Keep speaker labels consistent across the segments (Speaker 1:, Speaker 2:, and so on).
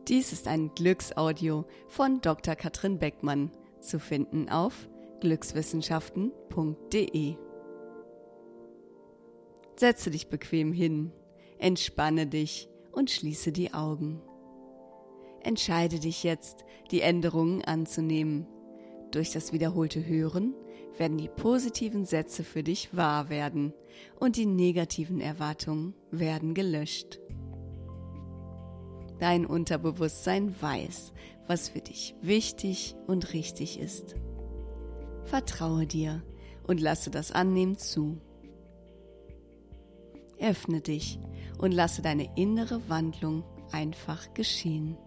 Speaker 1: Dies ist ein Glücksaudio von Dr. Katrin Beckmann, zu finden auf glückswissenschaften.de. Setze dich bequem hin, entspanne dich und schließe die Augen. Entscheide dich jetzt, die Änderungen anzunehmen. Durch das wiederholte Hören werden die positiven Sätze für dich wahr werden und die negativen Erwartungen werden gelöscht. Dein Unterbewusstsein weiß, was für dich wichtig und richtig ist. Vertraue dir und lasse das Annehmen zu. Öffne dich und lasse deine innere Wandlung einfach geschehen.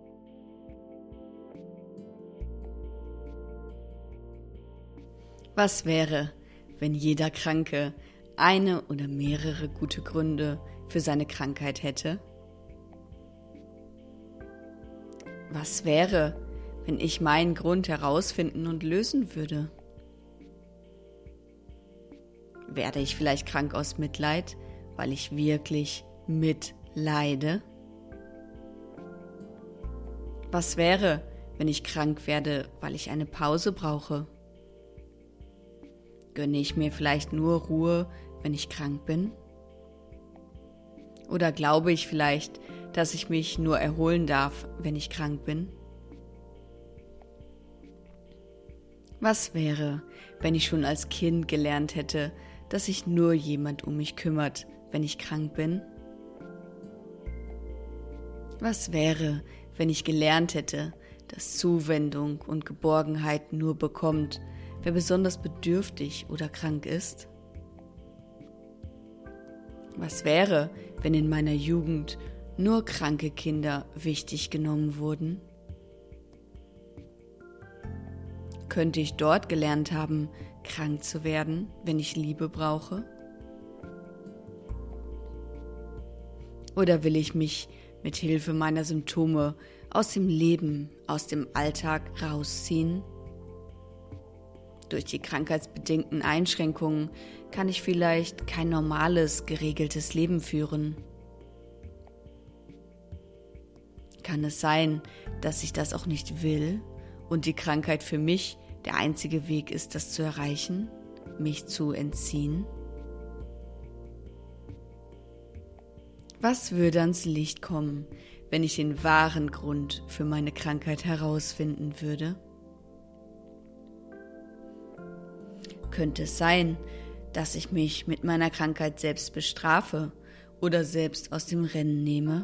Speaker 1: Was wäre, wenn jeder Kranke eine oder mehrere gute Gründe für seine Krankheit hätte? Was wäre, wenn ich meinen Grund herausfinden und lösen würde? Werde ich vielleicht krank aus Mitleid, weil ich wirklich mitleide? Was wäre, wenn ich krank werde, weil ich eine Pause brauche? Gönne ich mir vielleicht nur Ruhe, wenn ich krank bin? Oder glaube ich vielleicht, dass ich mich nur erholen darf, wenn ich krank bin? Was wäre, wenn ich schon als Kind gelernt hätte, dass sich nur jemand um mich kümmert, wenn ich krank bin? Was wäre, wenn ich gelernt hätte, dass Zuwendung und Geborgenheit nur bekommt, wer besonders bedürftig oder krank ist? Was wäre, wenn in meiner Jugend nur kranke Kinder wichtig genommen wurden? Könnte ich dort gelernt haben, krank zu werden, wenn ich Liebe brauche? Oder will ich mich mit Hilfe meiner Symptome aus dem Leben, aus dem Alltag rausziehen? Durch die krankheitsbedingten Einschränkungen kann ich vielleicht kein normales, geregeltes Leben führen. Kann es sein, dass ich das auch nicht will und die Krankheit für mich der einzige Weg ist, das zu erreichen, mich zu entziehen? Was würde ans Licht kommen, wenn ich den wahren Grund für meine Krankheit herausfinden würde? Könnte es sein, dass ich mich mit meiner Krankheit selbst bestrafe oder selbst aus dem Rennen nehme?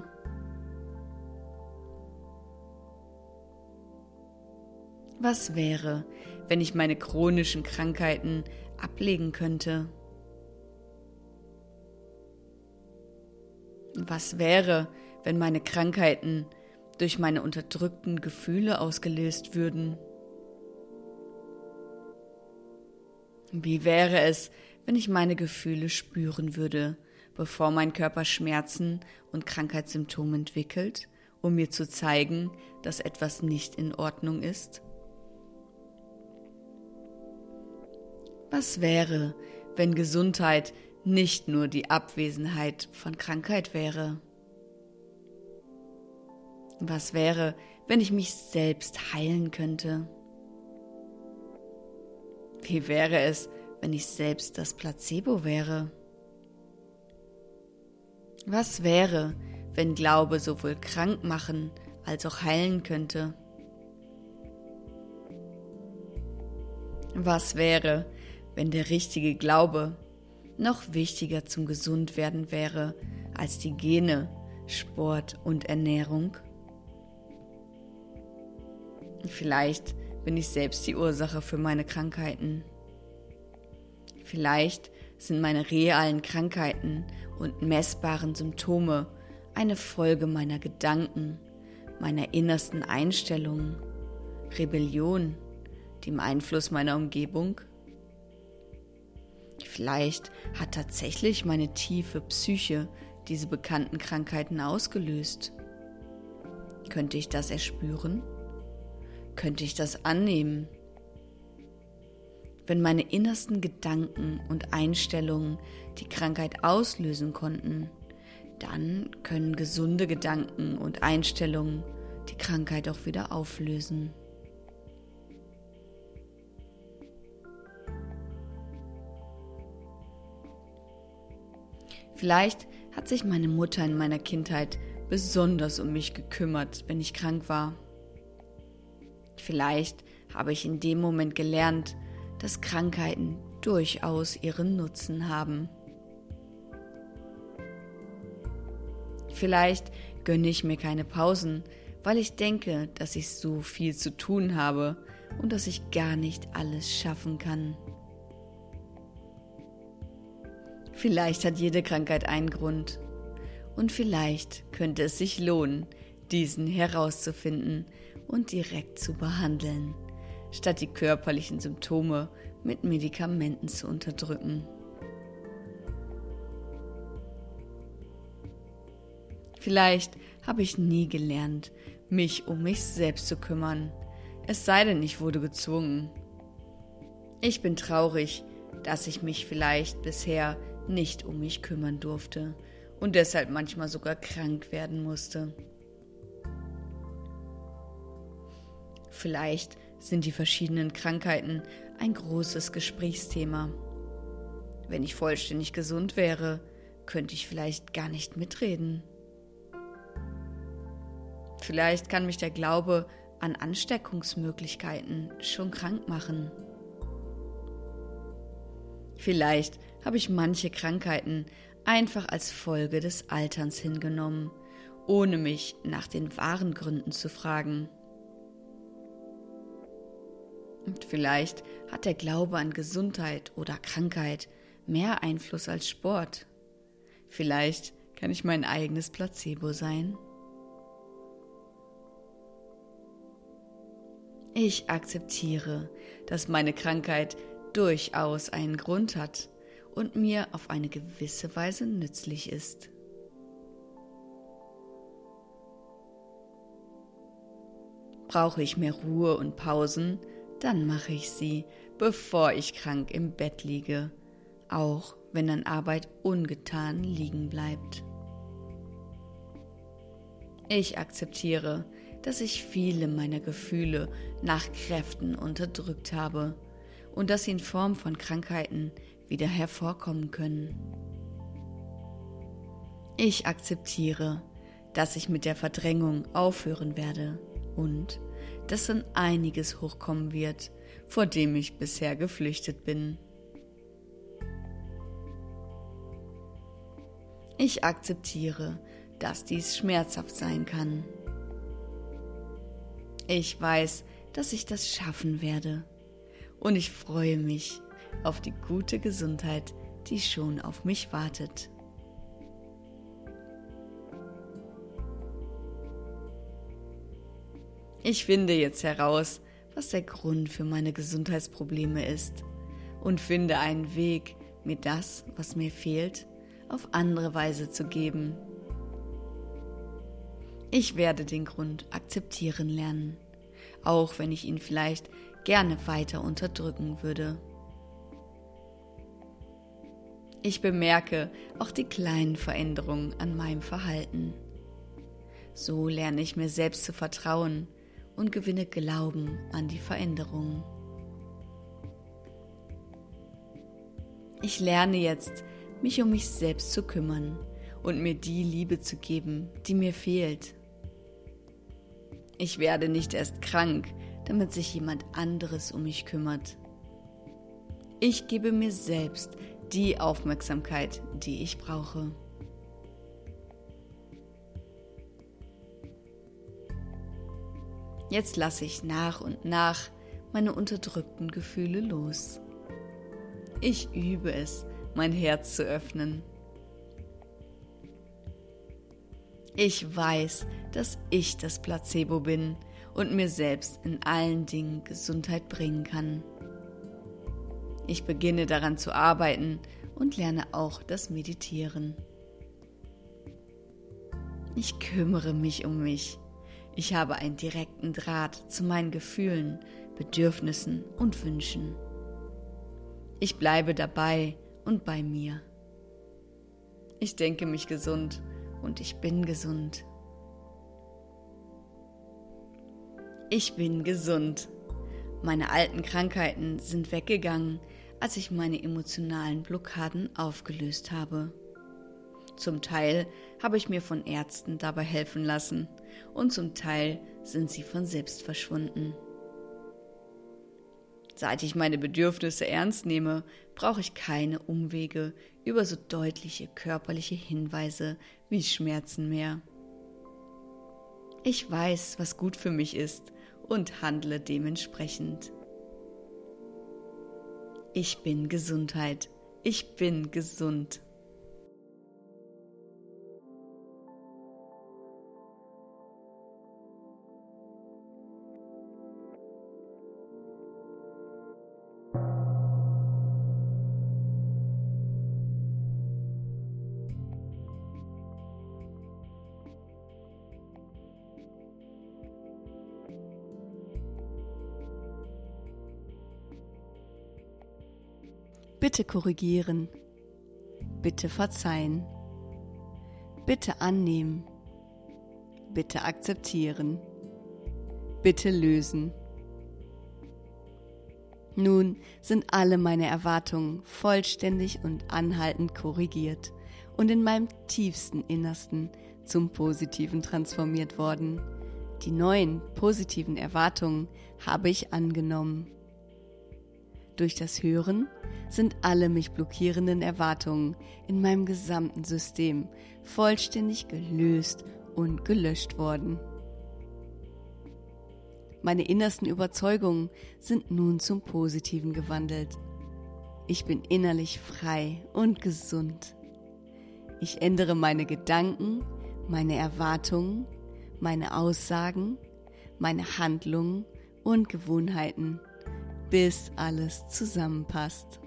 Speaker 1: Was wäre, wenn ich meine chronischen Krankheiten ablegen könnte? Was wäre, wenn meine Krankheiten durch meine unterdrückten Gefühle ausgelöst würden? Wie wäre es, wenn ich meine Gefühle spüren würde, bevor mein Körper Schmerzen und Krankheitssymptome entwickelt, um mir zu zeigen, dass etwas nicht in Ordnung ist? Was wäre, wenn Gesundheit nicht nur die Abwesenheit von Krankheit wäre? Was wäre, wenn ich mich selbst heilen könnte? Wie wäre es, wenn ich selbst das Placebo wäre? Was wäre, wenn Glaube sowohl krank machen als auch heilen könnte? Was wäre, wenn der richtige Glaube noch wichtiger zum Gesundwerden wäre als die Gene, Sport und Ernährung? Vielleicht bin ich selbst die Ursache für meine Krankheiten. Vielleicht sind meine realen Krankheiten und messbaren Symptome eine Folge meiner Gedanken, meiner innersten Einstellungen, Rebellion, dem Einfluss meiner Umgebung. Vielleicht hat tatsächlich meine tiefe Psyche diese bekannten Krankheiten ausgelöst. Könnte ich das erspüren? Könnte ich das annehmen? Wenn meine innersten Gedanken und Einstellungen die Krankheit auslösen konnten, dann können gesunde Gedanken und Einstellungen die Krankheit auch wieder auflösen. Vielleicht hat sich meine Mutter in meiner Kindheit besonders um mich gekümmert, wenn ich krank war. Vielleicht habe ich in dem Moment gelernt, dass Krankheiten durchaus ihren Nutzen haben. Vielleicht gönne ich mir keine Pausen, weil ich denke, dass ich so viel zu tun habe und dass ich gar nicht alles schaffen kann. Vielleicht hat jede Krankheit einen Grund und vielleicht könnte es sich lohnen, diesen herauszufinden und direkt zu behandeln, statt die körperlichen Symptome mit Medikamenten zu unterdrücken. Vielleicht habe ich nie gelernt, mich um mich selbst zu kümmern, es sei denn, ich wurde gezwungen. Ich bin traurig, dass ich mich vielleicht bisher nicht um mich kümmern durfte und deshalb manchmal sogar krank werden musste. Vielleicht sind die verschiedenen Krankheiten ein großes Gesprächsthema. Wenn ich vollständig gesund wäre, könnte ich vielleicht gar nicht mitreden. Vielleicht kann mich der Glaube an Ansteckungsmöglichkeiten schon krank machen. Vielleicht habe ich manche Krankheiten einfach als Folge des Alterns hingenommen, ohne mich nach den wahren Gründen zu fragen. Und vielleicht hat der Glaube an Gesundheit oder Krankheit mehr Einfluss als Sport. Vielleicht kann ich mein eigenes Placebo sein. Ich akzeptiere, dass meine Krankheit durchaus einen Grund hat und mir auf eine gewisse Weise nützlich ist. Brauche ich mehr Ruhe und Pausen, dann mache ich sie, bevor ich krank im Bett liege, auch wenn an Arbeit ungetan liegen bleibt. Ich akzeptiere, dass ich viele meiner Gefühle nach Kräften unterdrückt habe und dass sie in Form von Krankheiten wieder hervorkommen können. Ich akzeptiere, dass ich mit der Verdrängung aufhören werde und dass dann einiges hochkommen wird, vor dem ich bisher geflüchtet bin. Ich akzeptiere, dass dies schmerzhaft sein kann. Ich weiß, dass ich das schaffen werde und ich freue mich auf die gute Gesundheit, die schon auf mich wartet. Ich finde jetzt heraus, was der Grund für meine Gesundheitsprobleme ist und finde einen Weg, mir das, was mir fehlt, auf andere Weise zu geben. Ich werde den Grund akzeptieren lernen, auch wenn ich ihn vielleicht gerne weiter unterdrücken würde. Ich bemerke auch die kleinen Veränderungen an meinem Verhalten. So lerne ich mir selbst zu vertrauen und gewinne Glauben an die Veränderungen. Ich lerne jetzt, mich um mich selbst zu kümmern und mir die Liebe zu geben, die mir fehlt. Ich werde nicht erst krank, damit sich jemand anderes um mich kümmert. Ich gebe mir selbst die Aufmerksamkeit, die ich brauche. Jetzt lasse ich nach und nach meine unterdrückten Gefühle los. Ich übe es, mein Herz zu öffnen. Ich weiß, dass ich das Placebo bin und mir selbst in allen Dingen Gesundheit bringen kann. Ich beginne daran zu arbeiten und lerne auch das Meditieren. Ich kümmere mich um mich. Ich habe einen direkten Draht zu meinen Gefühlen, Bedürfnissen und Wünschen. Ich bleibe dabei und bei mir. Ich denke mich gesund und ich bin gesund. Ich bin gesund. Meine alten Krankheiten sind weggegangen, als ich meine emotionalen Blockaden aufgelöst habe. Zum Teil habe ich mir von Ärzten dabei helfen lassen und zum Teil sind sie von selbst verschwunden. Seit ich meine Bedürfnisse ernst nehme, brauche ich keine Umwege über so deutliche körperliche Hinweise wie Schmerzen mehr. Ich weiß, was gut für mich ist und handle dementsprechend. Ich bin Gesundheit. Ich bin gesund. Bitte korrigieren, bitte verzeihen, bitte annehmen, bitte akzeptieren, bitte lösen. Nun sind alle meine Erwartungen vollständig und anhaltend korrigiert und in meinem tiefsten Innersten zum Positiven transformiert worden. Die neuen positiven Erwartungen habe ich angenommen. Durch das Hören sind alle mich blockierenden Erwartungen in meinem gesamten System vollständig gelöst und gelöscht worden. Meine innersten Überzeugungen sind nun zum Positiven gewandelt. Ich bin innerlich frei und gesund. Ich ändere meine Gedanken, meine Erwartungen, meine Aussagen, meine Handlungen und Gewohnheiten, bis alles zusammenpasst.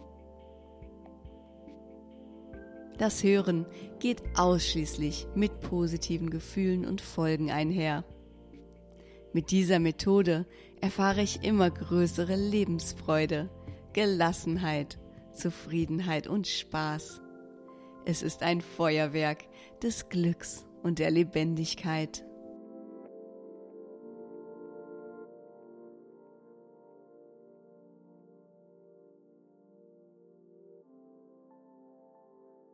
Speaker 1: Das Hören geht ausschließlich mit positiven Gefühlen und Folgen einher. Mit dieser Methode erfahre ich immer größere Lebensfreude, Gelassenheit, Zufriedenheit und Spaß. Es ist ein Feuerwerk des Glücks und der Lebendigkeit.